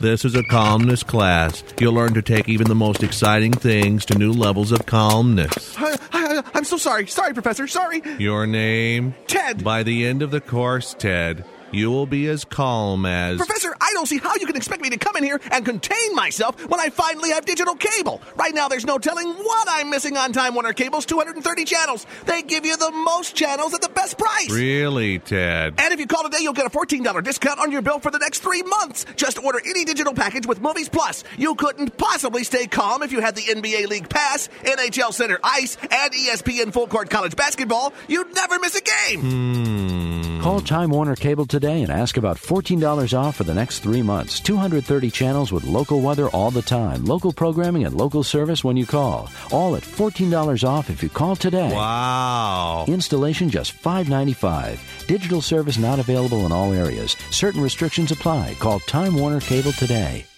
This is a calmness class. You'll learn to take even the most exciting things to new levels of calmness. I'm so sorry. Sorry, Professor. Sorry. Your name? Ted. By the end of the course, Ted, you will be as calm as... Professor, I don't see how you can expect me to come in here and contain myself when I finally have digital cable. Right now, there's no telling what I'm missing on Time Warner Cable's 230 channels. They give you the most channels at the best price. Really, Ted? And if you call today, you'll get a $14 discount on your bill for the next 3 months. Just order any digital package with Movies Plus. You couldn't possibly stay calm if you had the NBA League Pass, NHL Center Ice, and ESPN Full Court College Basketball. You'd never miss a game. Call Time Warner Cable today and ask about $14 off for the next 3 months. 230 channels with local weather all the time, local programming, and local service when you call. All at $14 off if you call today. Wow. Installation just $5.95. Digital service not available in all areas. Certain restrictions apply. Call Time Warner Cable today.